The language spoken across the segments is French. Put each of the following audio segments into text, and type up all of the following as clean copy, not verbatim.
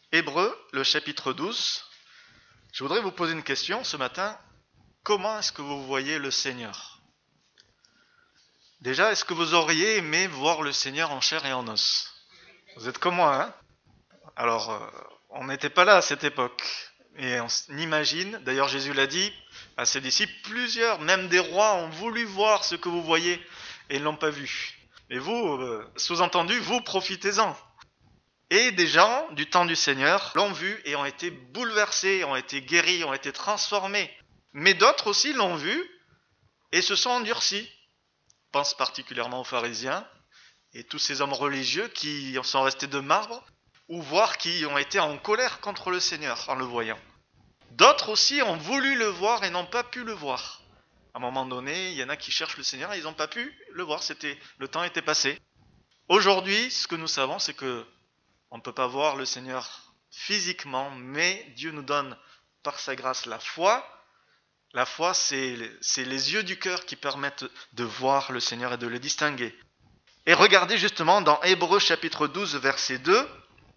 Hébreux, le chapitre 12. Je voudrais vous poser une question ce matin. Comment est-ce que vous voyez le Seigneur ? Déjà, est-ce que vous auriez aimé voir le Seigneur en chair et en os ? Vous êtes comme moi, hein ? Alors, on n'était pas là à cette époque. Et on imagine, d'ailleurs Jésus l'a dit à ses disciples, plusieurs, même des rois, ont voulu voir ce que vous voyez et ils ne l'ont pas vu. Et vous, sous-entendu, vous profitez-en. Et des gens du temps du Seigneur l'ont vu et ont été bouleversés, ont été guéris, ont été transformés. Mais d'autres aussi l'ont vu et se sont endurcis. Je pense particulièrement aux pharisiens et tous ces hommes religieux qui sont restés de marbre, ou voire qui ont été en colère contre le Seigneur en le voyant. D'autres aussi ont voulu le voir et n'ont pas pu le voir. À un moment donné, il y en a qui cherchent le Seigneur et ils n'ont pas pu le voir, le temps était passé. Aujourd'hui, ce que nous savons, c'est que on ne peut pas voir le Seigneur physiquement, mais Dieu nous donne par sa grâce la foi. La foi, c'est les yeux du cœur qui permettent de voir le Seigneur et de le distinguer. Et regardez justement dans Hébreux chapitre 12, verset 2,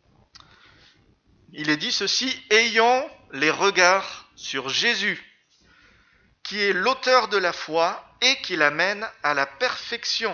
il est dit ceci, « Ayons les regards sur Jésus, qui est l'auteur de la foi et qui l'amène à la perfection.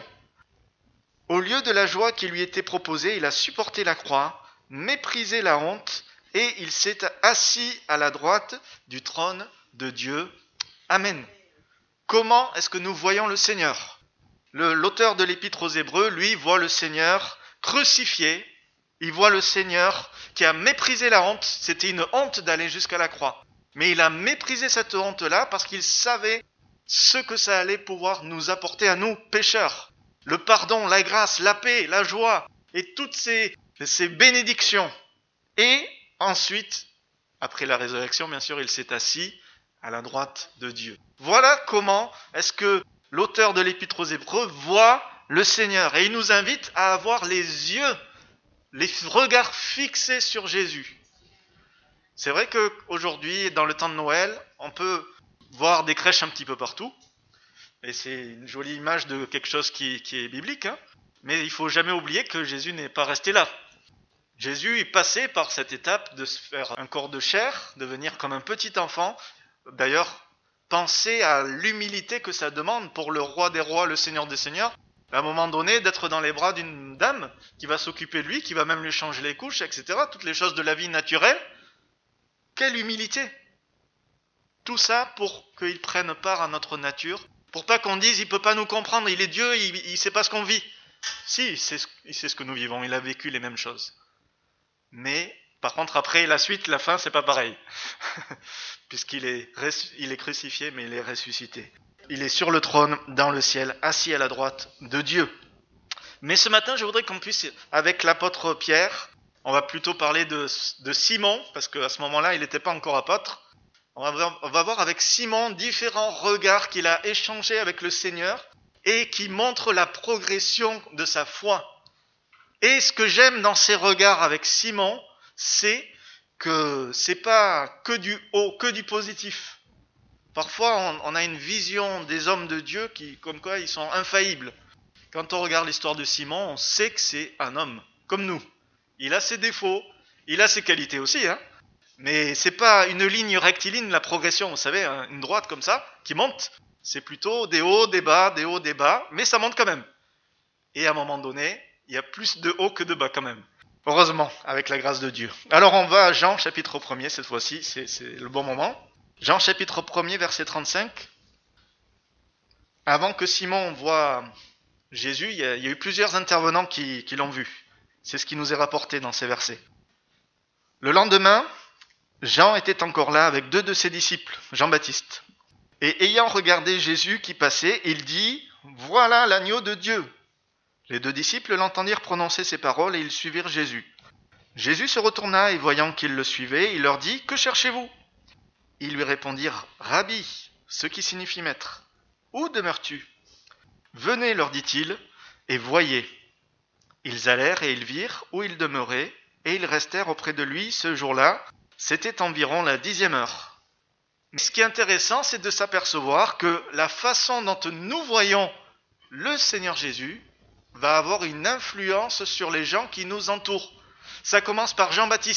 Au lieu de la joie qui lui était proposée, il a supporté la croix, méprisé la honte, et il s'est assis à la droite du trône de Dieu. Amen. » Comment est-ce que nous voyons le Seigneur ? L'auteur de l'Épître aux Hébreux, lui, voit le Seigneur crucifié. Il voit le Seigneur qui a méprisé la honte. C'était une honte d'aller jusqu'à la croix. Mais il a méprisé cette honte-là parce qu'il savait ce que ça allait pouvoir nous apporter à nous, pécheurs. Le pardon, la grâce, la paix, la joie et toutes ces bénédictions. Et ensuite, après la résurrection, bien sûr, il s'est assis à la droite de Dieu. Voilà comment est-ce que l'auteur de l'Épître aux Hébreux voit le Seigneur. Et il nous invite à avoir les yeux, les regards fixés sur Jésus. C'est vrai qu'aujourd'hui, dans le temps de Noël, on peut voir des crèches un petit peu partout. Et c'est une jolie image de quelque chose qui est biblique. Hein. Mais il ne faut jamais oublier que Jésus n'est pas resté là. Jésus est passé par cette étape de se faire un corps de chair, de venir comme un petit enfant. D'ailleurs, pensez à l'humilité que ça demande pour le roi des rois, le seigneur des seigneurs. À un moment donné, d'être dans les bras d'une dame qui va s'occuper de lui, qui va même lui changer les couches, etc. Toutes les choses de la vie naturelle. Quelle humilité! Tout ça pour qu'il prenne part à notre nature. Pour pas qu'on dise, il ne peut pas nous comprendre, il est Dieu, il ne sait pas ce qu'on vit. Si, il sait ce que nous vivons, il a vécu les mêmes choses. Mais, par contre, après, la suite, la fin, c'est pas pareil. Puisqu'il est crucifié, mais il est ressuscité. Il est sur le trône, dans le ciel, assis à la droite de Dieu. Mais ce matin, je voudrais qu'on puisse, avec l'apôtre Pierre, on va plutôt parler de Simon, parce qu'à ce moment-là, il n'était pas encore apôtre. On va voir avec Simon différents regards qu'il a échangés avec le Seigneur et qui montrent la progression de sa foi. Et ce que j'aime dans ces regards avec Simon, c'est que c'est pas que du haut, que du positif. Parfois, on a une vision des hommes de Dieu qui, comme quoi, ils sont infaillibles. Quand on regarde l'histoire de Simon, on sait que c'est un homme, comme nous. Il a ses défauts, il a ses qualités aussi, hein. Mais c'est pas une ligne rectiligne, la progression, vous savez, une droite comme ça, qui monte. C'est plutôt des hauts, des bas, des hauts, des bas, mais ça monte quand même. Et à un moment donné, il y a plus de hauts que de bas quand même. Heureusement, avec la grâce de Dieu. Alors on va à Jean chapitre 1er, cette fois-ci, c'est le bon moment. Jean chapitre 1er, verset 35. Avant que Simon voie Jésus, il y a eu plusieurs intervenants qui l'ont vu. C'est ce qui nous est rapporté dans ces versets. Le lendemain, Jean était encore là avec 2 de ses disciples, Jean-Baptiste. Et ayant regardé Jésus qui passait, il dit « Voilà l'agneau de Dieu !» Les 2 disciples l'entendirent prononcer ces paroles et ils suivirent Jésus. Jésus se retourna et voyant qu'ils le suivaient, il leur dit « Que cherchez-vous » Ils lui répondirent « Rabbi », ce qui signifie maître. « Où demeures-tu » Venez, leur dit-il, et voyez. Ils allèrent et ils virent où il demeurait, et ils restèrent auprès de lui ce jour-là. C'était environ la 10e heure. Mais ce qui est intéressant, c'est de s'apercevoir que la façon dont nous voyons le Seigneur Jésus va avoir une influence sur les gens qui nous entourent. Ça commence par Jean-Baptiste.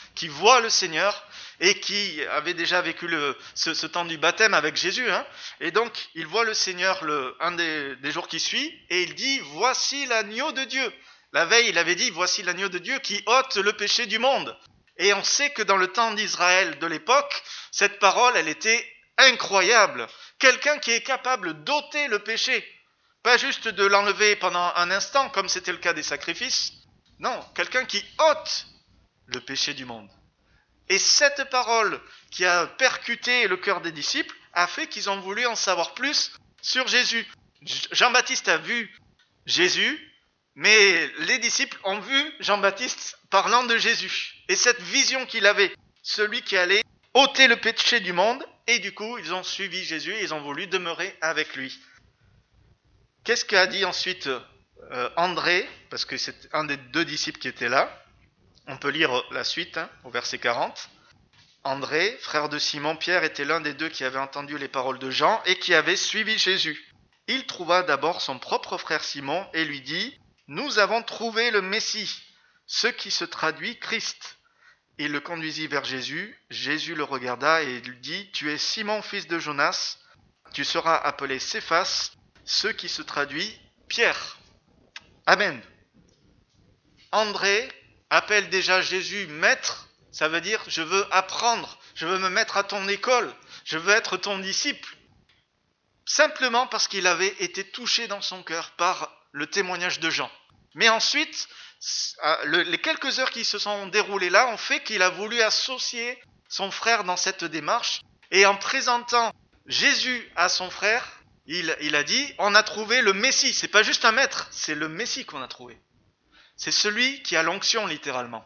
qui voit le Seigneur et qui avait déjà vécu ce temps du baptême avec Jésus. Et donc, il voit le Seigneur un des jours qui suit et il dit, voici l'agneau de Dieu. La veille, il avait dit, voici l'agneau de Dieu qui ôte le péché du monde. Et on sait que dans le temps d'Israël de l'époque, cette parole, elle était incroyable. Quelqu'un qui est capable d'ôter le péché. Pas juste de l'enlever pendant un instant, comme c'était le cas des sacrifices. Non, quelqu'un qui ôte le péché du monde. Et cette parole qui a percuté le cœur des disciples a fait qu'ils ont voulu en savoir plus sur Jésus. Jean-Baptiste a vu Jésus, mais les disciples ont vu Jean-Baptiste parlant de Jésus. Et cette vision qu'il avait, celui qui allait ôter le péché du monde, et du coup, ils ont suivi Jésus et ils ont voulu demeurer avec lui. Qu'est-ce qu'a dit ensuite André, parce que c'est un des deux disciples qui était là. On peut lire la suite au verset 40. André, frère de Simon-Pierre, était l'un des deux qui avait entendu les paroles de Jean et qui avait suivi Jésus. Il trouva d'abord son propre frère Simon et lui dit « Nous avons trouvé le Messie, ce qui se traduit Christ. » Il le conduisit vers Jésus. Jésus le regarda et lui dit « Tu es Simon, fils de Jonas, tu seras appelé Céphas, ce qui se traduit Pierre. » Amen. André appelle déjà Jésus maître, ça veut dire je veux apprendre, je veux me mettre à ton école, je veux être ton disciple. Simplement parce qu'il avait été touché dans son cœur par le témoignage de Jean. Mais ensuite, les quelques heures qui se sont déroulées là ont fait qu'il a voulu associer son frère dans cette démarche. Et en présentant Jésus à son frère, il a dit, on a trouvé le Messie. C'est pas juste un maître, c'est le Messie qu'on a trouvé. C'est celui qui a l'onction littéralement.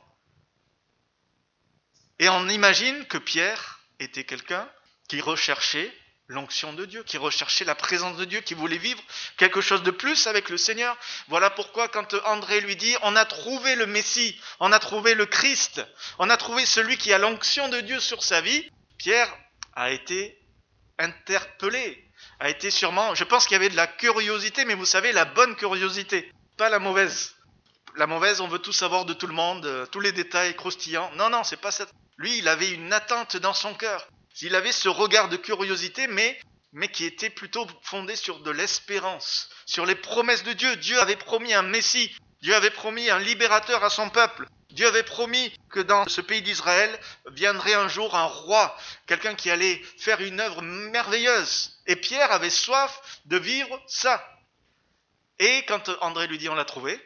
Et on imagine que Pierre était quelqu'un qui recherchait l'onction de Dieu, qui recherchait la présence de Dieu, qui voulait vivre quelque chose de plus avec le Seigneur. Voilà pourquoi quand André lui dit, on a trouvé le Messie, on a trouvé le Christ, on a trouvé celui qui a l'onction de Dieu sur sa vie, Pierre a été interpellé, a été sûrement, je pense qu'il y avait de la curiosité, mais vous savez, la bonne curiosité, pas la mauvaise. La mauvaise, on veut tout savoir de tout le monde, tous les détails croustillants. Non, c'est pas ça. Lui, il avait une attente dans son cœur. Il avait ce regard de curiosité, mais qui était plutôt fondé sur de l'espérance, sur les promesses de Dieu. Dieu avait promis un Messie, Dieu avait promis un libérateur à son peuple. Dieu avait promis que dans ce pays d'Israël viendrait un jour un roi, quelqu'un qui allait faire une œuvre merveilleuse. Et Pierre avait soif de vivre ça. Et quand André lui dit on l'a trouvé,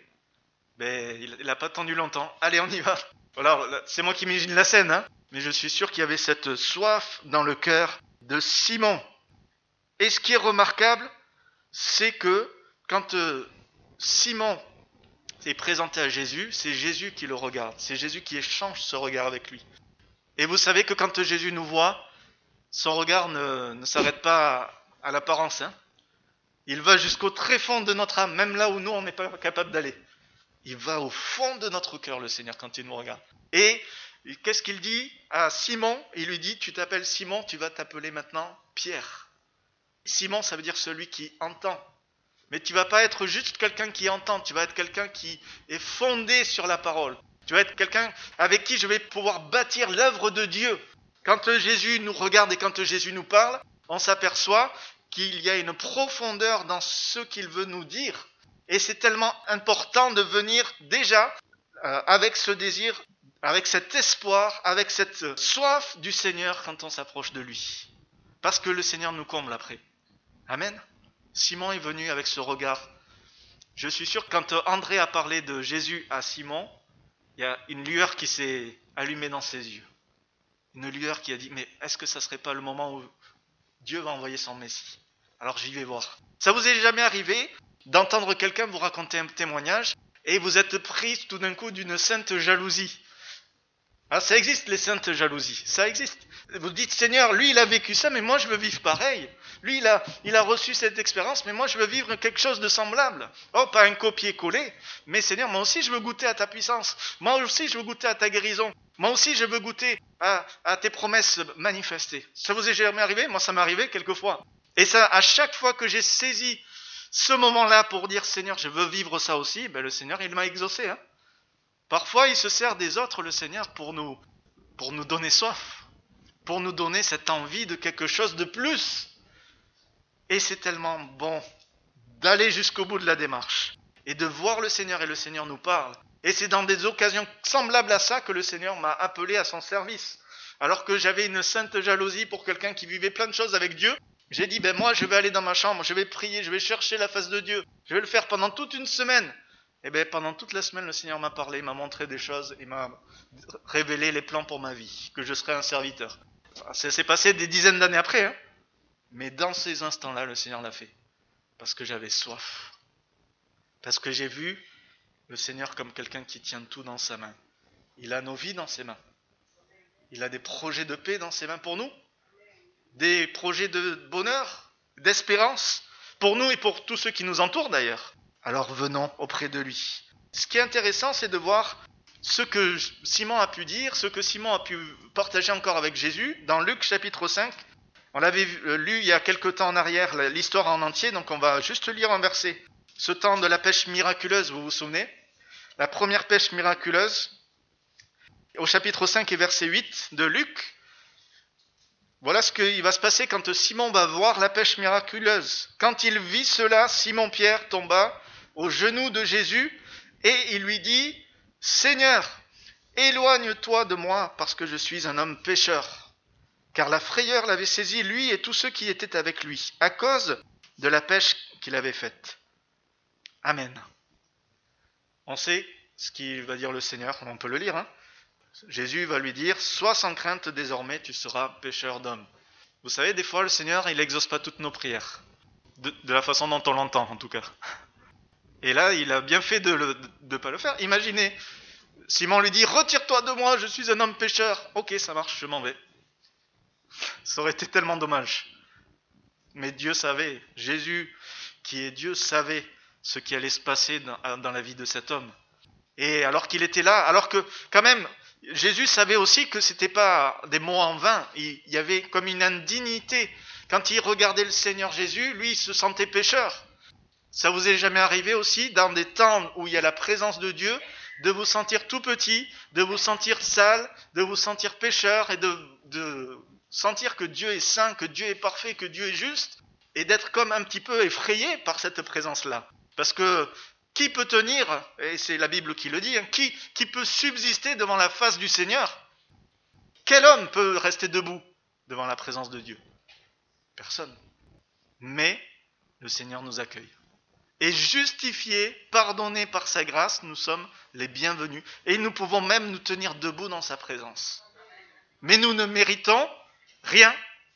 il n'a pas attendu longtemps. Allez, on y va. Alors, c'est moi qui imagine la scène, mais je suis sûr qu'il y avait cette soif dans le cœur de Simon. Et ce qui est remarquable, c'est que quand Simon est présenté à Jésus, c'est Jésus qui le regarde. C'est Jésus qui échange ce regard avec lui. Et vous savez que quand Jésus nous voit, son regard ne s'arrête pas à l'apparence. Il va jusqu'au très fond de notre âme, même là où nous, on n'est pas capable d'aller. Il va au fond de notre cœur, le Seigneur, quand il nous regarde. Et qu'est-ce qu'il dit à Simon ? Il lui dit, tu t'appelles Simon, tu vas t'appeler maintenant Pierre. Simon, ça veut dire celui qui entend. Mais tu vas pas être juste quelqu'un qui entend, tu vas être quelqu'un qui est fondé sur la parole. Tu vas être quelqu'un avec qui je vais pouvoir bâtir l'œuvre de Dieu. Quand Jésus nous regarde et quand Jésus nous parle, on s'aperçoit qu'il y a une profondeur dans ce qu'il veut nous dire. Et c'est tellement important de venir déjà avec ce désir, avec cet espoir, avec cette soif du Seigneur quand on s'approche de lui. Parce que le Seigneur nous comble après. Amen. Simon est venu avec ce regard. Je suis sûr que quand André a parlé de Jésus à Simon, il y a une lueur qui s'est allumée dans ses yeux. Une lueur qui a dit, mais est-ce que ça ne serait pas le moment où Dieu va envoyer son Messie ? Alors j'y vais voir. Ça vous est jamais arrivé d'entendre quelqu'un vous raconter un témoignage et vous êtes pris tout d'un coup d'une sainte jalousie. Alors ça existe les saintes jalousies, ça existe. Vous dites Seigneur, lui il a vécu ça, mais moi je veux vivre pareil. Lui il a reçu cette expérience, mais moi je veux vivre quelque chose de semblable. Oh, pas un copier-coller, mais Seigneur, moi aussi je veux goûter à ta puissance. Moi aussi je veux goûter à ta guérison. Moi aussi je veux goûter à tes promesses manifestées. Ça vous est jamais arrivé ? Moi ça m'est arrivé quelquefois. Et ça, à chaque fois que j'ai saisi ce moment-là pour dire Seigneur, je veux vivre ça aussi, le Seigneur, il m'a exaucé. Parfois, il se sert des autres, le Seigneur, pour nous pour nous donner soif, pour nous donner cette envie de quelque chose de plus. Et c'est tellement bon d'aller jusqu'au bout de la démarche et de voir le Seigneur, et le Seigneur nous parle. Et c'est dans des occasions semblables à ça que le Seigneur m'a appelé à son service. Alors que j'avais une sainte jalousie pour quelqu'un qui vivait plein de choses avec Dieu, j'ai dit, moi je vais aller dans ma chambre, je vais prier, je vais chercher la face de Dieu, je vais le faire pendant toute une semaine. Et pendant toute la semaine, le Seigneur m'a parlé, m'a montré des choses, il m'a révélé les plans pour ma vie, que je serai un serviteur. Ça s'est passé des dizaines d'années après, hein. Mais dans ces instants-là, le Seigneur l'a fait. Parce que j'avais soif. Parce que j'ai vu le Seigneur comme quelqu'un qui tient tout dans sa main. Il a nos vies dans ses mains. Il a des projets de paix dans ses mains pour nous. Des projets de bonheur, d'espérance, pour nous et pour tous ceux qui nous entourent d'ailleurs. Alors venons auprès de lui. Ce qui est intéressant, c'est de voir ce que Simon a pu dire, ce que Simon a pu partager encore avec Jésus. Dans Luc chapitre 5, on l'avait lu il y a quelque temps en arrière, l'histoire en entier, donc on va juste lire un verset. Ce temps de la pêche miraculeuse, vous vous souvenez ? La première pêche miraculeuse, au chapitre 5 et verset 8 de Luc. Voilà ce qui va se passer quand Simon va voir la pêche miraculeuse. Quand il vit cela, Simon-Pierre tomba aux genoux de Jésus et il lui dit « Seigneur, éloigne-toi de moi parce que je suis un homme pécheur. » Car la frayeur l'avait saisi, lui et tous ceux qui étaient avec lui, à cause de la pêche qu'il avait faite. Amen. On sait ce qu'il va dire le Seigneur, on peut le lire, hein. Jésus va lui dire, sois sans crainte, désormais tu seras pécheur d'hommes. Vous savez, des fois le Seigneur, il n'exauce pas toutes nos prières. De la façon dont on l'entend en tout cas. Et là, il a bien fait de ne pas le faire. Imaginez, Simon lui dit, retire-toi de moi, je suis un homme pécheur. Ok, ça marche, je m'en vais. Ça aurait été tellement dommage. Mais Dieu savait, Jésus, qui est Dieu, savait ce qui allait se passer dans la vie de cet homme. Et alors qu'il était là, alors que quand même, Jésus savait aussi que c'était pas des mots en vain. Il y avait comme une indignité. Quand il regardait le Seigneur Jésus, lui, il se sentait pécheur. Ça vous est jamais arrivé aussi, dans des temps où il y a la présence de Dieu, de vous sentir tout petit, de vous sentir sale, de vous sentir pécheur et de sentir que Dieu est saint, que Dieu est parfait, que Dieu est juste, et d'être comme un petit peu effrayé par cette présence-là. Parce que qui peut tenir, et c'est la Bible qui le dit, hein, qui peut subsister devant la face du Seigneur ? Quel homme peut rester debout devant la présence de Dieu ? Personne. Mais le Seigneur nous accueille. Et justifiés, pardonnés par sa grâce, nous sommes les bienvenus. Et nous pouvons même nous tenir debout dans sa présence. Mais nous ne méritons rien.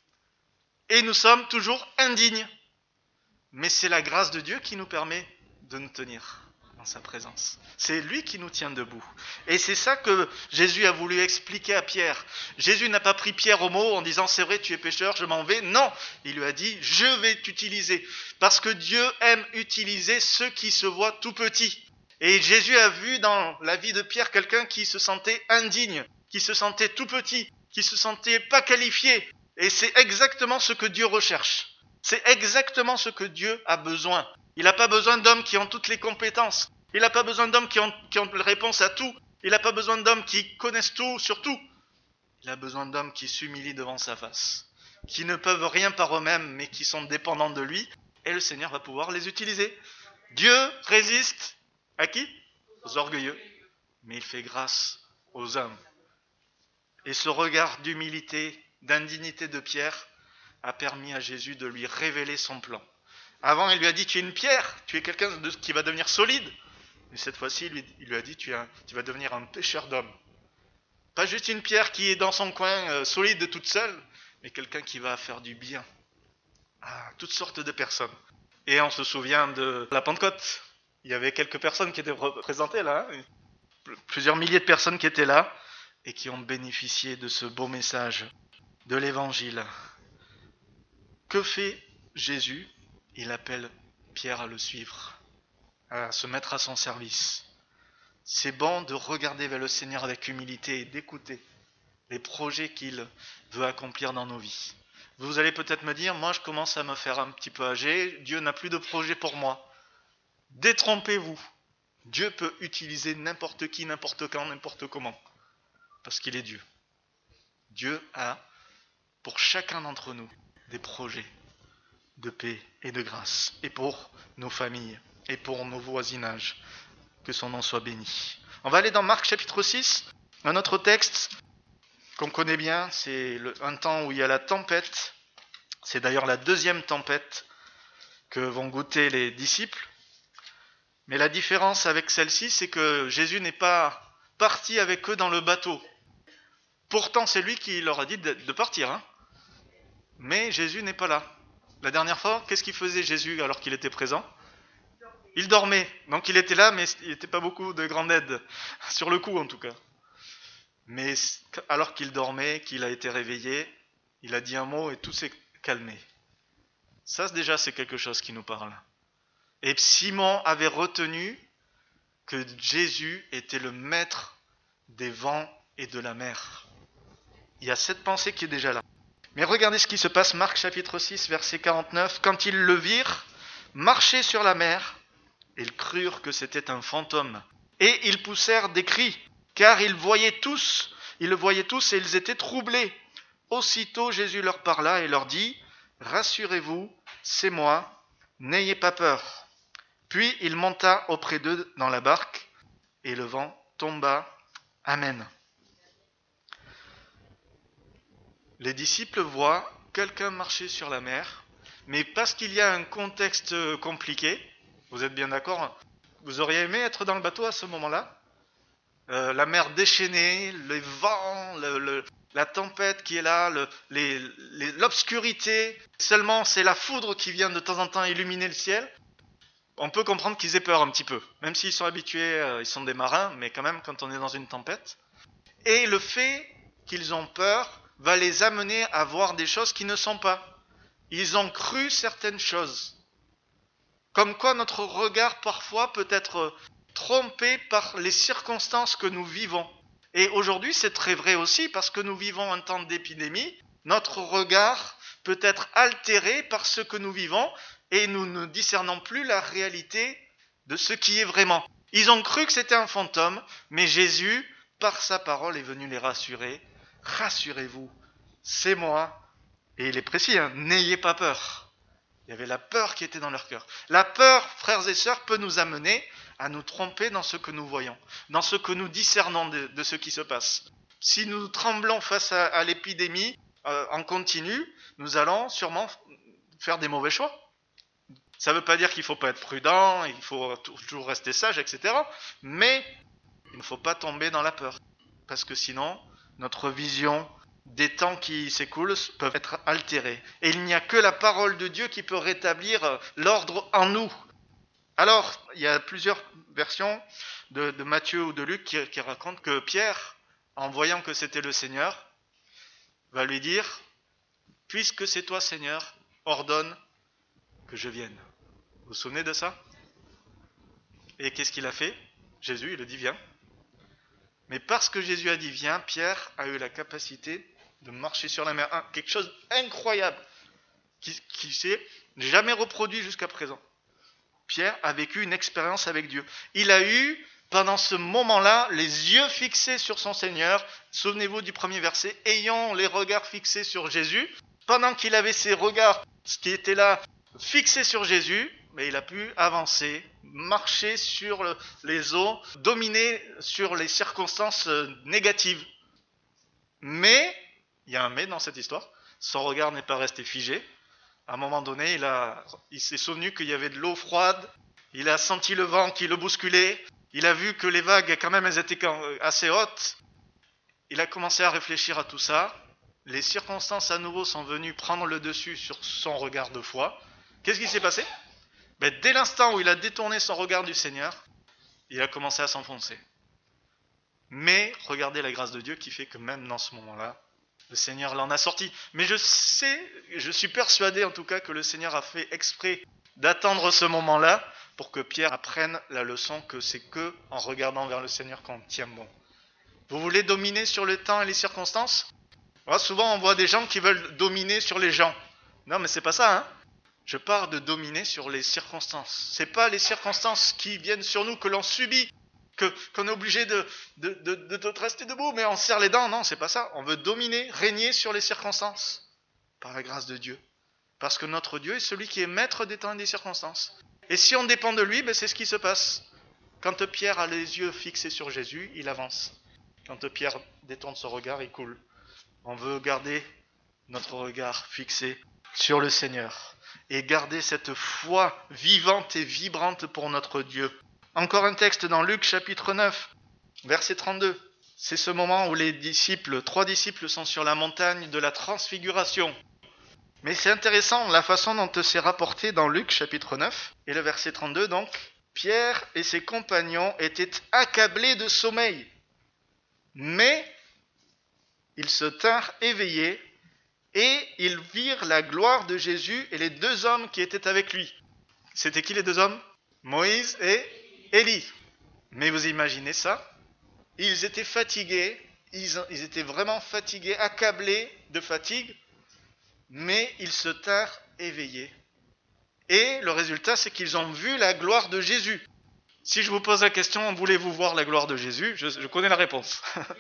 Et nous sommes toujours indignes. Mais c'est la grâce de Dieu qui nous permet de nous tenir dans sa présence. C'est lui qui nous tient debout. Et c'est ça que Jésus a voulu expliquer à Pierre. Jésus n'a pas pris Pierre au mot en disant c'est vrai, tu es pécheur, je m'en vais. Non, il lui a dit je vais t'utiliser. Parce que Dieu aime utiliser ceux qui se voient tout petits. Et Jésus a vu dans la vie de Pierre quelqu'un qui se sentait indigne, qui se sentait tout petit, qui se sentait pas qualifié. Et c'est exactement ce que Dieu recherche. C'est exactement ce que Dieu a besoin. Il n'a pas besoin d'hommes qui ont toutes les compétences. Il n'a pas besoin d'hommes qui ont la réponse à tout. Il n'a pas besoin d'hommes qui connaissent tout sur tout. Il a besoin d'hommes qui s'humilient devant sa face, qui ne peuvent rien par eux-mêmes, mais qui sont dépendants de lui. Et le Seigneur va pouvoir les utiliser. Dieu résiste à qui ? Aux orgueilleux. Mais il fait grâce aux hommes. Et ce regard d'humilité, d'indignité de Pierre a permis à Jésus de lui révéler son plan. Avant, il lui a dit, tu es une pierre, tu es quelqu'un qui va devenir solide. Et cette fois-ci, il lui a dit, tu vas devenir un pêcheur d'hommes. Pas juste une pierre qui est dans son coin, solide toute seule, mais quelqu'un qui va faire du bien à toutes sortes de personnes. Et on se souvient de la Pentecôte. Il y avait quelques personnes qui étaient représentées là, hein, plusieurs milliers de personnes qui étaient là, et qui ont bénéficié de ce beau message, de l'Évangile. Que fait Jésus ? Il appelle Pierre à le suivre, à se mettre à son service. C'est bon de regarder vers le Seigneur avec humilité et d'écouter les projets qu'il veut accomplir dans nos vies. Vous allez peut-être me dire, moi je commence à me faire un petit peu âgé, Dieu n'a plus de projet pour moi. Détrompez-vous. Dieu peut utiliser n'importe qui, n'importe quand, n'importe comment. Parce qu'il est Dieu. Dieu a, pour chacun d'entre nous, des projets de paix et de grâce, et pour nos familles, et pour nos voisinages. Que son nom soit béni. On va aller dans Marc chapitre 6, un autre texte qu'on connaît bien, c'est un temps où il y a la tempête. C'est d'ailleurs la deuxième tempête que vont goûter les disciples. Mais la différence avec celle-ci, c'est que Jésus n'est pas parti avec eux dans le bateau. Pourtant, c'est lui qui leur a dit de partir. Hein. Mais Jésus n'est pas là. La dernière fois, qu'est-ce qu'il faisait Jésus alors qu'il était présent ? Il dormait. Donc il était là, mais il n'était pas beaucoup de grande aide. Sur le coup, en tout cas. Mais alors qu'il dormait, qu'il a été réveillé, il a dit un mot et tout s'est calmé. Ça, déjà, c'est quelque chose qui nous parle. Et Simon avait retenu que Jésus était le maître des vents et de la mer. Il y a cette pensée qui est déjà là. Mais regardez ce qui se passe, Marc chapitre 6, verset 49. Quand ils le virent marcher sur la mer, ils crurent que c'était un fantôme. Et ils poussèrent des cris, car ils le voyaient tous et ils étaient troublés. Aussitôt Jésus leur parla et leur dit, « Rassurez-vous, c'est moi, n'ayez pas peur. » Puis il monta auprès d'eux dans la barque, et le vent tomba. Amen. Les disciples voient quelqu'un marcher sur la mer, mais parce qu'il y a un contexte compliqué, vous êtes bien d'accord ? Vous auriez aimé être dans le bateau à ce moment-là ? La mer déchaînée, les vents, la tempête qui est là, l'obscurité. Seulement, c'est la foudre qui vient de temps en temps illuminer le ciel. On peut comprendre qu'ils aient peur un petit peu. Même s'ils sont habitués, ils sont des marins, mais quand même, quand on est dans une tempête. Et le fait qu'ils ont peur va les amener à voir des choses qui ne sont pas. Ils ont cru certaines choses. Comme quoi notre regard parfois peut être trompé par les circonstances que nous vivons. Et aujourd'hui c'est très vrai aussi parce que nous vivons un temps d'épidémie. Notre regard peut être altéré par ce que nous vivons et nous ne discernons plus la réalité de ce qui est vraiment. Ils ont cru que c'était un fantôme, mais Jésus, par sa parole, est venu les rassurer. Rassurez-vous, c'est moi. Et il est précis, hein, n'ayez pas peur. Il y avait la peur qui était dans leur cœur. La peur, frères et sœurs, peut nous amener à nous tromper dans ce que nous voyons, dans ce que nous discernons de ce qui se passe. Si nous tremblons face à l'épidémie en continu, nous allons sûrement faire des mauvais choix. Ça ne veut pas dire qu'il ne faut pas être prudent, il faut toujours rester sage, etc. Mais il ne faut pas tomber dans la peur. Parce que sinon, notre vision des temps qui s'écoulent peuvent être altérés. Et il n'y a que la parole de Dieu qui peut rétablir l'ordre en nous. Alors, il y a plusieurs versions de Matthieu ou de Luc qui racontent que Pierre, en voyant que c'était le Seigneur, va lui dire, « Puisque c'est toi, Seigneur, ordonne que je vienne. » Vous vous souvenez de ça ? Et qu'est-ce qu'il a fait ? Jésus, il a dit, « Viens. » Mais parce que Jésus a dit, « Viens », Pierre a eu la capacité de marcher sur la mer. Quelque chose d'incroyable qui s'est jamais reproduit jusqu'à présent. Pierre a vécu une expérience avec Dieu. Il a eu, pendant ce moment-là, les yeux fixés sur son Seigneur. Souvenez-vous du premier verset, « Ayant les regards fixés sur Jésus ». Pendant qu'il avait ses regards, ce qui était là, fixés sur Jésus, mais il a pu avancer, marcher sur les eaux, dominer sur les circonstances négatives. Mais, il y a un mais dans cette histoire, son regard n'est pas resté figé. À un moment donné, il s'est souvenu qu'il y avait de l'eau froide, il a senti le vent qui le bousculait, il a vu que les vagues, quand même, elles étaient assez hautes. Il a commencé à réfléchir à tout ça. Les circonstances à nouveau sont venues prendre le dessus sur son regard de foi. Qu'est-ce qui s'est passé ? Dès l'instant où il a détourné son regard du Seigneur, il a commencé à s'enfoncer. Mais regardez la grâce de Dieu qui fait que même dans ce moment-là, le Seigneur l'en a sorti. Mais je suis persuadé en tout cas que le Seigneur a fait exprès d'attendre ce moment-là pour que Pierre apprenne la leçon que c'est que en regardant vers le Seigneur qu'on tient bon. Vous voulez dominer sur le temps et les circonstances ? Souvent on voit des gens qui veulent dominer sur les gens. Non mais c'est pas ça, hein ? Je parle de dominer sur les circonstances. C'est pas les circonstances qui viennent sur nous que l'on subit, qu'on est obligé de rester debout, mais on serre les dents. Non, c'est pas ça. On veut dominer, régner sur les circonstances, par la grâce de Dieu. Parce que notre Dieu est celui qui est maître des temps et des circonstances. Et si on dépend de lui, c'est ce qui se passe. Quand Pierre a les yeux fixés sur Jésus, il avance. Quand Pierre détourne son regard, il coule. On veut garder notre regard fixé sur le Seigneur et garder cette foi vivante et vibrante pour notre Dieu. Encore un texte dans Luc chapitre 9, verset 32. C'est ce moment où trois disciples sont sur la montagne de la transfiguration. Mais c'est intéressant la façon dont c'est rapporté dans Luc chapitre 9 et le verset 32 donc. Pierre et ses compagnons étaient accablés de sommeil, mais ils se tinrent éveillés et ils virent la gloire de Jésus et les deux hommes qui étaient avec lui. C'était qui les deux hommes ? Moïse et Élie. Mais vous imaginez ça ? Ils étaient fatigués, ils étaient vraiment fatigués, accablés de fatigue, mais ils se tinrent éveillés. Et le résultat, c'est qu'ils ont vu la gloire de Jésus. Si je vous pose la question, voulez-vous voir la gloire de Jésus ? Je connais la réponse.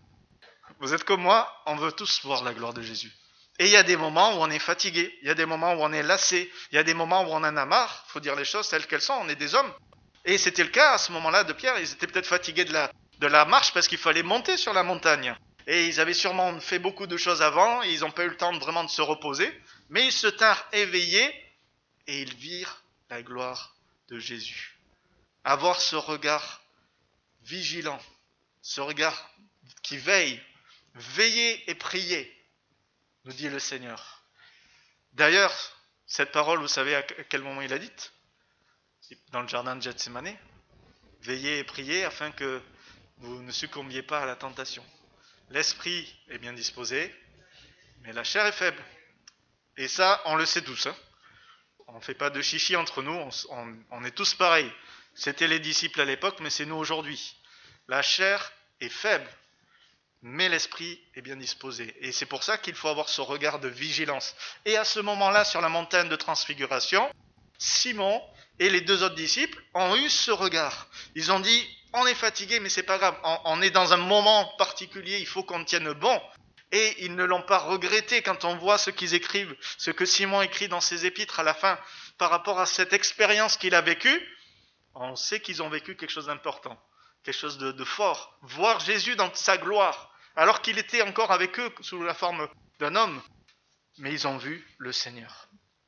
Vous êtes comme moi, on veut tous voir la gloire de Jésus. Et il y a des moments où on est fatigué, il y a des moments où on est lassé, il y a des moments où on en a marre, il faut dire les choses telles qu'elles sont, on est des hommes. Et c'était le cas à ce moment-là de Pierre, ils étaient peut-être fatigués de la marche parce qu'il fallait monter sur la montagne. Et ils avaient sûrement fait beaucoup de choses avant, et ils n'ont pas eu le temps vraiment de se reposer, mais ils se tinrent éveillés et ils virent la gloire de Jésus. Avoir ce regard vigilant, ce regard qui veille, veillez et priez, nous dit le Seigneur. D'ailleurs, cette parole, vous savez à quel moment il l'a dite ? Dans le jardin de Gethsémani. Veillez et priez afin que vous ne succombiez pas à la tentation. L'esprit est bien disposé, mais la chair est faible. Et ça, on le sait tous. On ne fait pas de chichi entre nous, on est tous pareils. C'était les disciples à l'époque, mais c'est nous aujourd'hui. La chair est faible, mais l'esprit est bien disposé. Et c'est pour ça qu'il faut avoir ce regard de vigilance. Et à ce moment-là, sur la montagne de transfiguration, Simon et les deux autres disciples ont eu ce regard. Ils ont dit, on est fatigué, mais c'est pas grave. On est dans un moment particulier, il faut qu'on tienne bon. Et ils ne l'ont pas regretté quand on voit ce qu'ils écrivent, ce que Simon écrit dans ses épîtres à la fin, par rapport à cette expérience qu'il a vécue. On sait qu'ils ont vécu quelque chose d'important, quelque chose de fort. Voir Jésus dans sa gloire, alors qu'il était encore avec eux sous la forme d'un homme. Mais ils ont vu le Seigneur.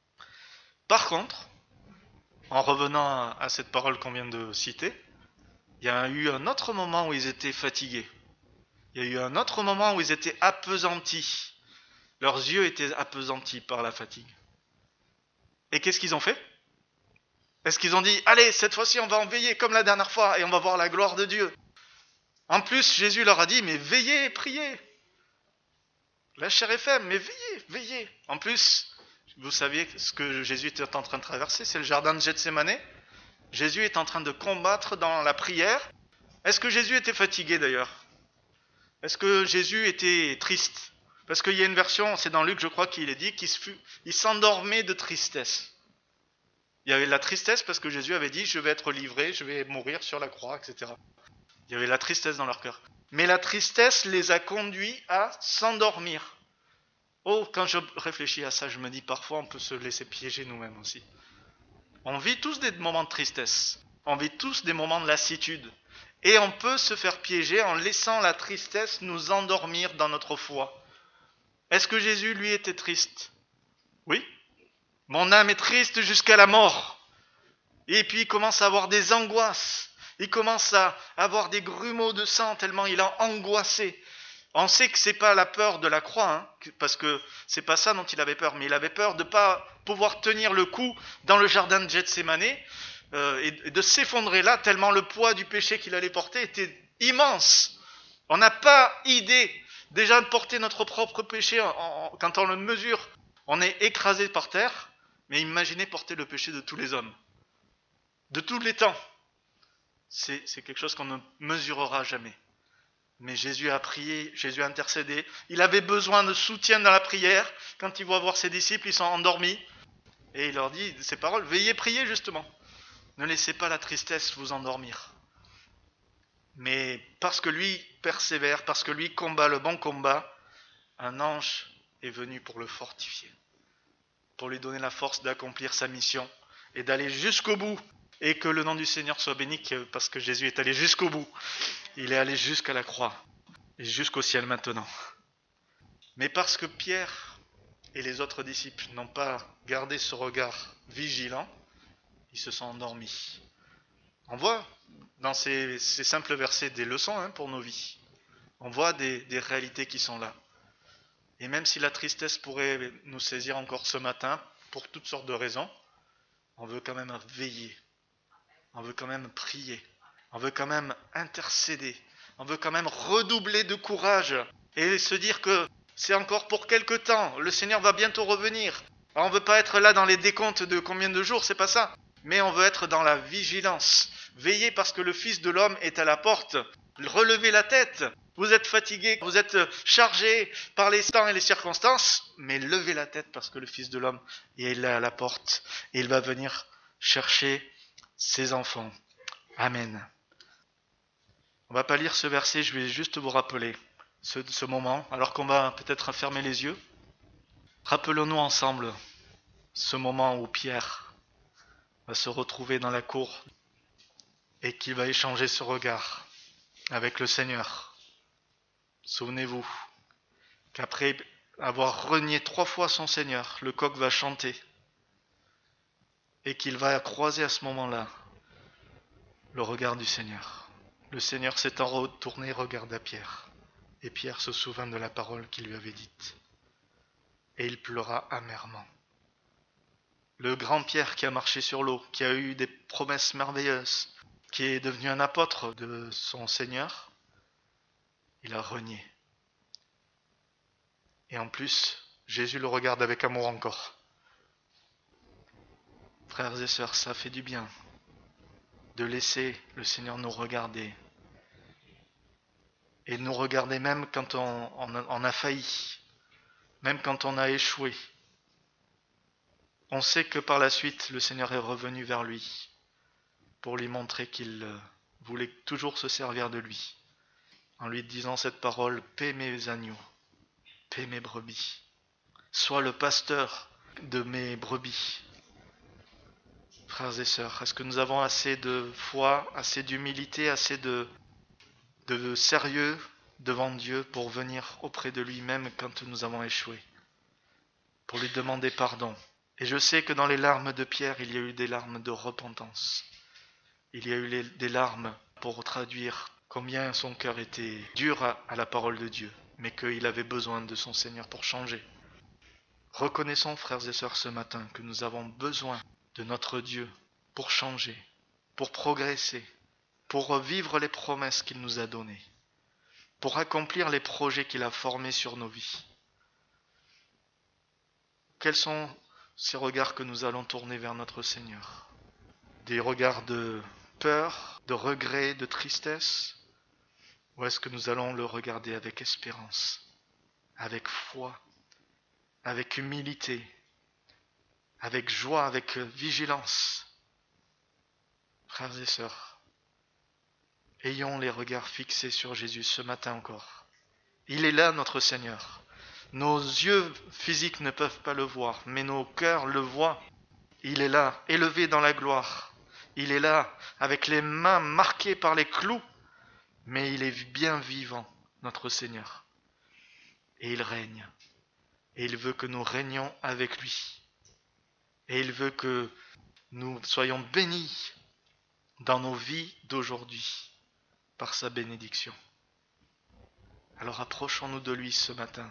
Par contre, en revenant à cette parole qu'on vient de citer, il y a eu un autre moment où ils étaient fatigués. Il y a eu un autre moment où ils étaient appesantis. Leurs yeux étaient appesantis par la fatigue. Et qu'est-ce qu'ils ont fait ? Est-ce qu'ils ont dit, allez, cette fois-ci on va en veiller comme la dernière fois et on va voir la gloire de Dieu ? En plus, Jésus leur a dit, mais veillez et priez. La chair est faible, mais veillez, veillez. En plus, vous saviez ce que Jésus était en train de traverser, c'est le jardin de Gethsémani. Jésus est en train de combattre dans la prière. Est-ce que Jésus était fatigué d'ailleurs ? Est-ce que Jésus était triste ? Parce qu'il y a une version, c'est dans Luc je crois qu'il est dit, qu'il s'endormait de tristesse. Il y avait la tristesse parce que Jésus avait dit, je vais être livré, je vais mourir sur la croix, etc. Il y avait la tristesse dans leur cœur. Mais la tristesse les a conduits à s'endormir. Oh, quand je réfléchis à ça, je me dis parfois on peut se laisser piéger nous-mêmes aussi. On vit tous des moments de tristesse. On vit tous des moments de lassitude. Et on peut se faire piéger en laissant la tristesse nous endormir dans notre foi. Est-ce que Jésus, lui, était triste ? Oui. Mon âme est triste jusqu'à la mort. Et puis il commence à avoir des angoisses. Il commence à avoir des grumeaux de sang tellement il a angoissé. On sait que c'est pas la peur de la croix, parce que c'est pas ça dont il avait peur, mais il avait peur de pas pouvoir tenir le coup dans le jardin de Gethsémani et de s'effondrer là, tellement le poids du péché qu'il allait porter était immense. On n'a pas idée déjà de porter notre propre péché quand on le mesure. On est écrasé par terre, mais imaginez porter le péché de tous les hommes, de tous les temps. C'est quelque chose qu'on ne mesurera jamais. Mais Jésus a prié, Jésus a intercédé. Il avait besoin de soutien dans la prière. Quand il va voir ses disciples, ils sont endormis. Et il leur dit ces paroles, veillez, priez justement. Ne laissez pas la tristesse vous endormir. Mais parce que lui persévère, parce que lui combat le bon combat, un ange est venu pour le fortifier, pour lui donner la force d'accomplir sa mission et d'aller jusqu'au bout. Et que le nom du Seigneur soit béni, parce que Jésus est allé jusqu'au bout. Il est allé jusqu'à la croix et jusqu'au ciel maintenant. Mais parce que Pierre et les autres disciples n'ont pas gardé ce regard vigilant, ils se sont endormis. On voit dans ces simples versets des leçons pour nos vies. On voit des réalités qui sont là. Et même si la tristesse pourrait nous saisir encore ce matin, pour toutes sortes de raisons, on veut quand même veiller. On veut quand même prier. On veut quand même intercéder. On veut quand même redoubler de courage et se dire que c'est encore pour quelque temps. Le Seigneur va bientôt revenir. Alors on ne veut pas être là dans les décomptes de combien de jours, c'est pas ça. Mais on veut être dans la vigilance. Veillez parce que le Fils de l'homme est à la porte. Relevez la tête. Vous êtes fatigué, vous êtes chargé par les temps et les circonstances, mais levez la tête parce que le Fils de l'homme est là à la porte et il va venir chercher ses enfants. Amen. On va pas lire ce verset, je vais juste vous rappeler ce moment, alors qu'on va peut-être fermer les yeux. Rappelons-nous ensemble ce moment où Pierre va se retrouver dans la cour et qu'il va échanger ce regard avec le Seigneur. Souvenez-vous qu'après avoir renié 3 fois son Seigneur, le coq va chanter et qu'il va croiser à ce moment-là le regard du Seigneur. Le Seigneur s'étant retourné, regarda Pierre. Et Pierre se souvint de la parole qu'il lui avait dite. Et il pleura amèrement. Le grand Pierre qui a marché sur l'eau, qui a eu des promesses merveilleuses, qui est devenu un apôtre de son Seigneur, il a renié. Et en plus, Jésus le regarde avec amour encore. Frères et sœurs, ça fait du bien de laisser le Seigneur nous regarder. Et nous regarder même quand on a failli, même quand on a échoué. On sait que par la suite, le Seigneur est revenu vers lui pour lui montrer qu'il voulait toujours se servir de lui, en lui disant cette parole: paie mes agneaux, paie mes brebis, sois le pasteur de mes brebis. Frères et sœurs, est-ce que nous avons assez de foi, assez d'humilité, assez de sérieux devant Dieu pour venir auprès de lui même quand nous avons échoué, pour lui demander pardon? Et je sais que dans les larmes de Pierre, il y a eu des larmes de repentance. Il y a eu des larmes pour traduire combien son cœur était dur à la parole de Dieu, mais qu'il avait besoin de son Seigneur pour changer. Reconnaissons, frères et sœurs, ce matin que nous avons besoin de notre Dieu pour changer, pour progresser, pour vivre les promesses qu'il nous a données, pour accomplir les projets qu'il a formés sur nos vies. Quels sont ces regards que nous allons tourner vers notre Seigneur? Des regards de peur, de regret, de tristesse? Ou est-ce que nous allons le regarder avec espérance, avec foi, avec humilité, avec joie, avec vigilance? Frères et sœurs, ayons les regards fixés sur Jésus ce matin encore. Il est là, notre Seigneur. Nos yeux physiques ne peuvent pas le voir, mais nos cœurs le voient. Il est là, élevé dans la gloire. Il est là, avec les mains marquées par les clous, mais il est bien vivant, notre Seigneur. Et il règne. Et il veut que nous régnions avec lui. Et il veut que nous soyons bénis dans nos vies d'aujourd'hui par sa bénédiction. Alors approchons-nous de lui ce matin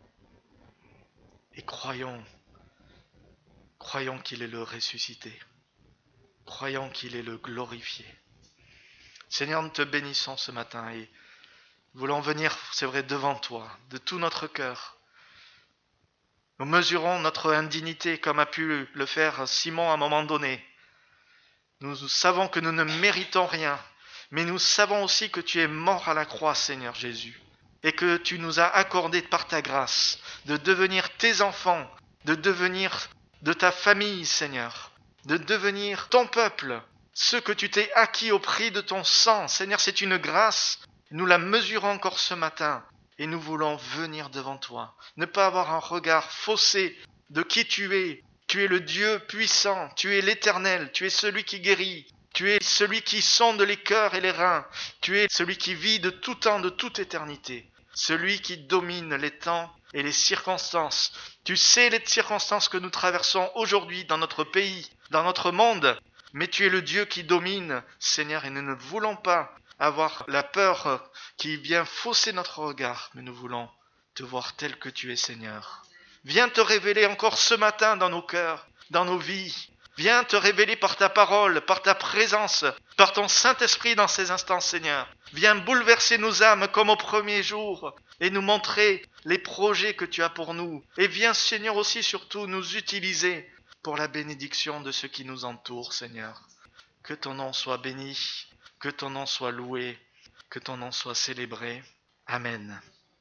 et croyons qu'il est le ressuscité. Croyons qu'il est le glorifié. Seigneur, nous te bénissons ce matin et voulons venir, c'est vrai, devant toi, de tout notre cœur. Nous mesurons notre indignité comme a pu le faire Simon à un moment donné. Nous savons que nous ne méritons rien, mais nous savons aussi que tu es mort à la croix, Seigneur Jésus, et que tu nous as accordé par ta grâce de devenir tes enfants, de devenir de ta famille, Seigneur, de devenir ton peuple. ce que tu t'es acquis au prix de ton sang. Seigneur, c'est une grâce. Nous la mesurons encore ce matin et nous voulons venir devant toi. Ne pas avoir un regard faussé de qui tu es. Tu es le Dieu puissant, tu es l'Éternel, tu es celui qui guérit, tu es celui qui sonde les cœurs et les reins, tu es celui qui vit de tout temps, de toute éternité, celui qui domine les temps et les circonstances. Tu sais les circonstances que nous traversons aujourd'hui dans notre pays, dans notre monde, mais tu es le Dieu qui domine, Seigneur, et nous ne voulons pas avoir la peur qui vient fausser notre regard, mais nous voulons te voir tel que tu es, Seigneur. Viens te révéler encore ce matin dans nos cœurs, dans nos vies. Viens te révéler par ta parole, par ta présence, par ton Saint-Esprit dans ces instants, Seigneur. Viens bouleverser nos âmes comme au premier jour et nous montrer les projets que tu as pour nous. Et viens, Seigneur, aussi surtout nous utiliser pour la bénédiction de ceux qui nous entourent, Seigneur. Que ton nom soit béni, que ton nom soit loué, que ton nom soit célébré. Amen.